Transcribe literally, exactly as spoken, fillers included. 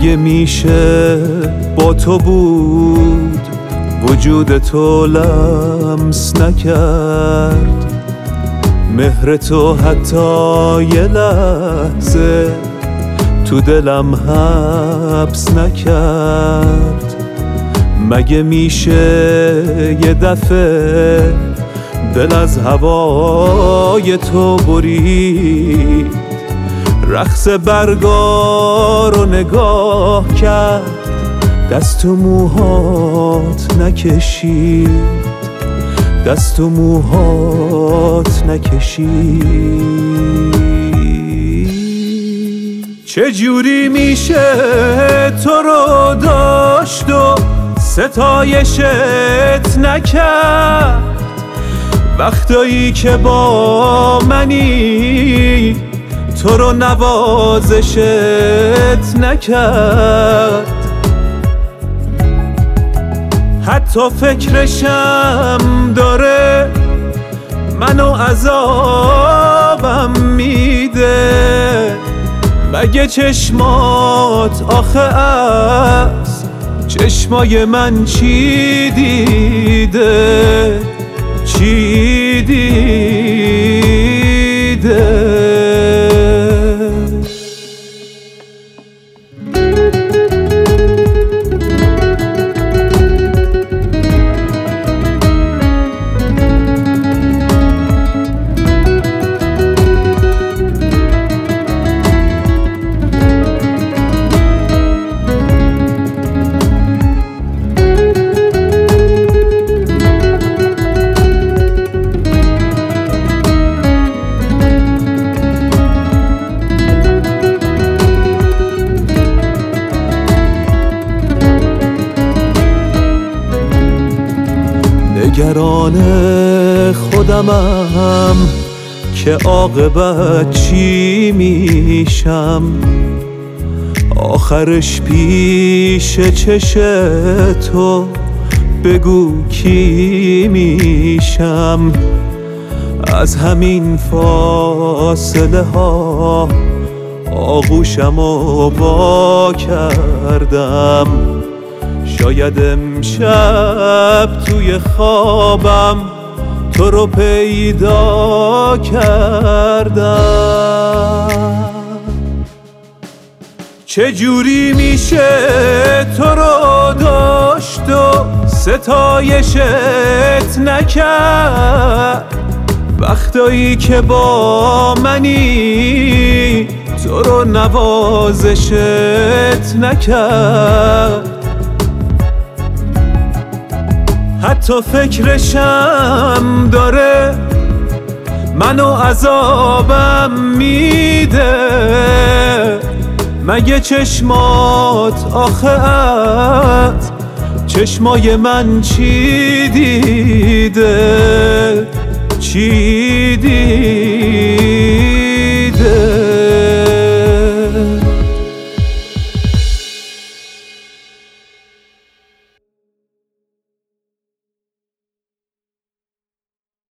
مگه میشه با تو بود وجود تو لمس نکرد، مهر تو حتی یه لحظه تو دلم حبس نکرد. مگه میشه یه دفعه دل از هوای تو برید، رقص برگا رو نگاه کرد، دست و موهات نکشید، دست و موهات نکشید. چجوری میشه تو رو داشت و ستایشت نکرد، وقتایی که با منی تو رو نوازشت نکرد. حتی فکرشم داره منو عذابم میده، مگه چشمات آخه از چشمای من چی دیده، چی دیده؟ نگران خودمم که عاقبت چی میشم، آخرش پیش چش تو بگو کی میشم. از همین فاصله ها آغوشم و با کردم، شاید امشب توی خوابم تو رو پیدا کردم. چجوری میشه تو رو داشت و ستایشت نکرد، وقتایی که با منی تو رو نوازشت نکرد. حتی فکرشم داره منو عذابم میده، مگه چشمات آخه از چشمای من چی دیده، چی دیده؟